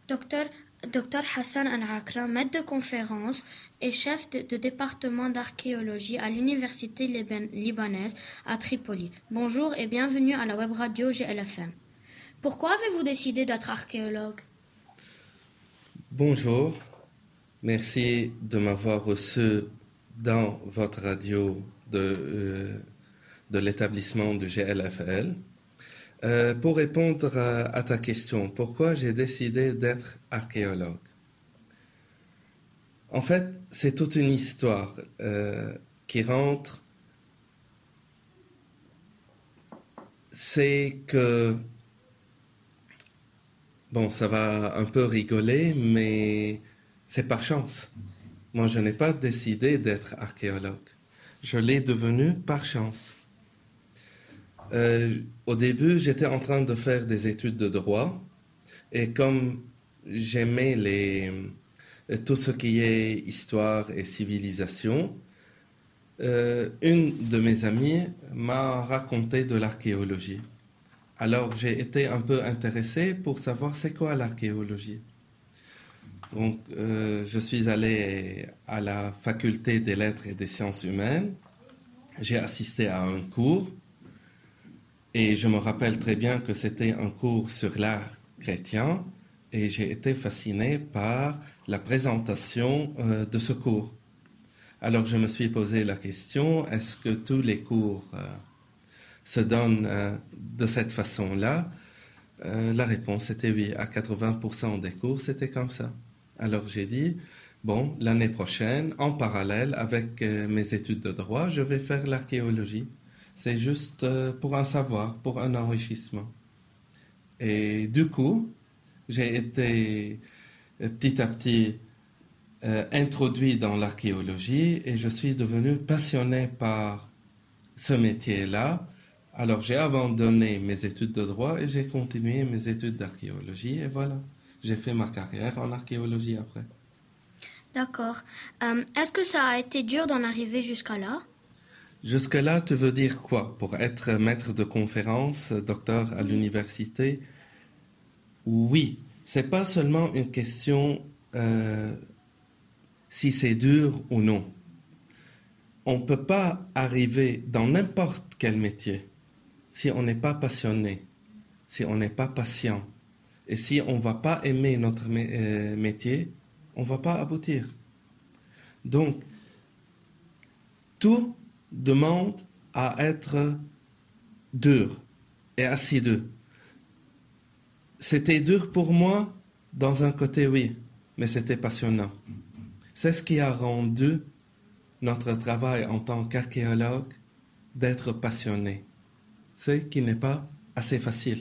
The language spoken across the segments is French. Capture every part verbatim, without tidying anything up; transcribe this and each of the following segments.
Docteur Docteur Hassan Al-Akra, maître de conférence et chef de, de département d'archéologie à l'université liban- libanaise à Tripoli. Bonjour et bienvenue à la web radio G L F M. Pourquoi avez-vous décidé d'être archéologue? Bonjour, merci de m'avoir reçu dans votre radio de, euh, de l'établissement de G L F L. Euh, pour répondre à, à ta question, pourquoi j'ai décidé d'être archéologue? En fait, c'est toute une histoire euh, qui rentre. C'est que, bon, ça va un peu rigoler, mais c'est par chance. Moi, je n'ai pas décidé d'être archéologue. Je l'ai devenu par chance. Euh, au début, j'étais en train de faire des études de droit et comme j'aimais les, tout ce qui est histoire et civilisation, euh, une de mes amies m'a raconté de l'archéologie. Alors, j'ai été un peu intéressé pour savoir c'est quoi l'archéologie. Donc, euh, je suis allé à la faculté des lettres et des sciences humaines. J'ai assisté à un cours. Et je me rappelle très bien que c'était un cours sur l'art chrétien et j'ai été fasciné par la présentation euh, de ce cours. Alors je me suis posé la question, est-ce que tous les cours euh, se donnent euh, de cette façon-là? euh, La réponse était oui, à quatre-vingts pour cent des cours c'était comme ça. Alors j'ai dit, bon, l'année prochaine, en parallèle avec euh, mes études de droit, je vais faire l'archéologie. C'est juste pour un savoir, pour un enrichissement. Et du coup, j'ai été petit à petit euh, introduit dans l'archéologie et je suis devenu passionné par ce métier-là. Alors j'ai abandonné mes études de droit et j'ai continué mes études d'archéologie et voilà, j'ai fait ma carrière en archéologie après. D'accord. Euh, est-ce que ça a été dur d'en arriver jusqu'à là? Jusque-là, tu veux dire quoi? Pour être maître de conférence, docteur à l'université? Oui, c'est pas seulement une question euh, si c'est dur ou non. On ne peut pas arriver dans n'importe quel métier si on n'est pas passionné, si on n'est pas patient. Et si on ne va pas aimer notre mé- euh, métier, on ne va pas aboutir. Donc, tout demande à être dur et assidu. C'était dur pour moi, dans un côté oui, mais c'était passionnant. C'est ce qui a rendu notre travail en tant qu'archéologue d'être passionné. C'est qui n'est pas assez facile.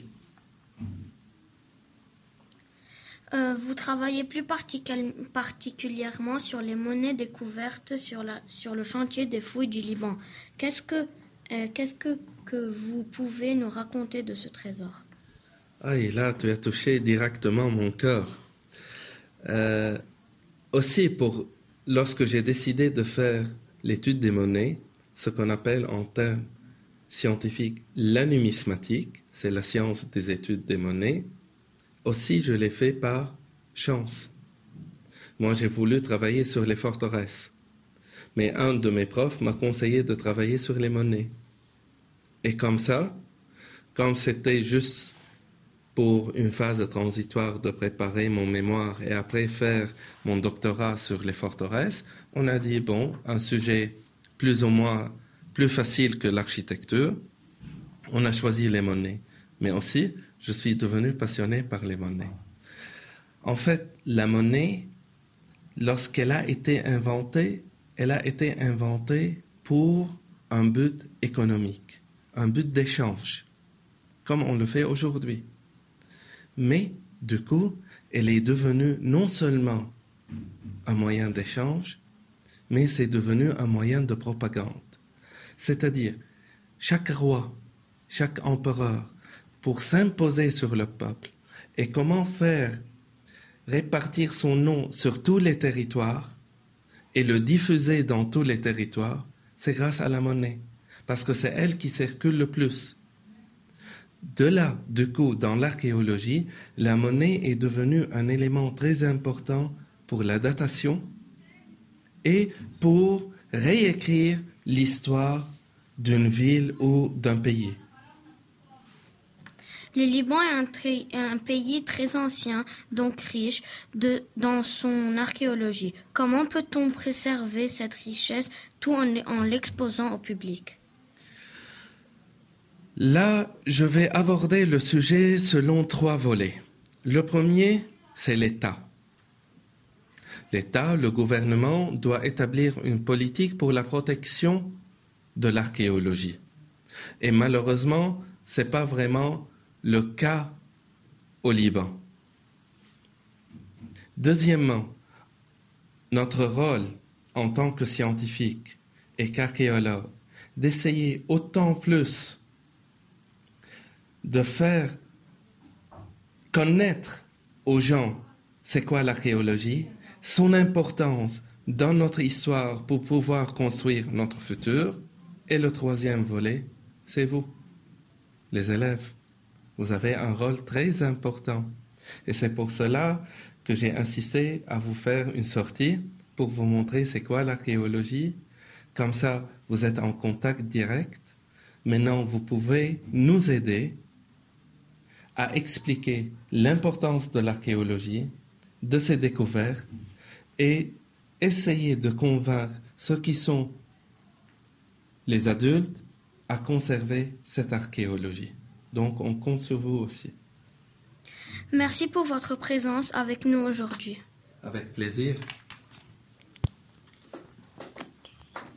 Euh, vous travaillez plus particul- particulièrement sur les monnaies découvertes sur, la, sur le chantier des fouilles du Liban. Qu'est-ce que, euh, qu'est-ce que, que vous pouvez nous raconter de ce trésor? Ah, et là, tu as touché directement mon cœur. Euh, aussi, pour, lorsque j'ai décidé de faire l'étude des monnaies, ce qu'on appelle en termes scientifiques la numismatique, c'est la science des études des monnaies, aussi je l'ai fait par chance. Moi, j'ai voulu travailler sur les forteresses, mais un de mes profs m'a conseillé de travailler sur les monnaies. Et comme ça, comme c'était juste pour une phase transitoire de préparer mon mémoire et après faire mon doctorat sur les forteresses, on a dit, bon, un sujet plus ou moins plus facile que l'architecture, on a choisi les monnaies. Mais aussi, je suis devenu passionné par les monnaies. En fait, la monnaie, lorsqu'elle a été inventée, elle a été inventée pour un but économique, un but d'échange, comme on le fait aujourd'hui. Mais, du coup, elle est devenue non seulement un moyen d'échange, mais c'est devenu un moyen de propagande. C'est-à-dire, chaque roi, chaque empereur, pour s'imposer sur le peuple, et comment faire répartir son nom sur tous les territoires et le diffuser dans tous les territoires, c'est grâce à la monnaie, parce que c'est elle qui circule le plus. de là, du coup, dans l'archéologie, la monnaie est devenue un élément très important pour la datation et pour réécrire l'histoire d'une ville ou d'un pays. Le Liban est un, très- un pays très ancien, donc riche de, dans son archéologie. Comment peut-on préserver cette richesse tout en, en l'exposant au public? Là, je vais aborder le sujet selon trois volets. Le premier, c'est l'État. L'État, le gouvernement, doit établir une politique pour la protection de l'archéologie. Et malheureusement, ce n'est pas vraiment le cas au Liban. Deuxièmement, notre rôle en tant que scientifique et qu'archéologue, d'essayer autant plus de faire connaître aux gens c'est quoi l'archéologie, son importance dans notre histoire pour pouvoir construire notre futur. Et le troisième volet, c'est vous, les élèves. Vous avez un rôle très important. Et c'est pour cela que j'ai insisté à vous faire une sortie pour vous montrer c'est quoi l'archéologie. Comme ça, vous êtes en contact direct. Maintenant, vous pouvez nous aider à expliquer l'importance de l'archéologie, de ses découvertes, et essayer de convaincre ceux qui sont les adultes à conserver cette archéologie. Donc, on compte sur vous aussi. Merci pour votre présence avec nous aujourd'hui. Avec plaisir. Ça va ?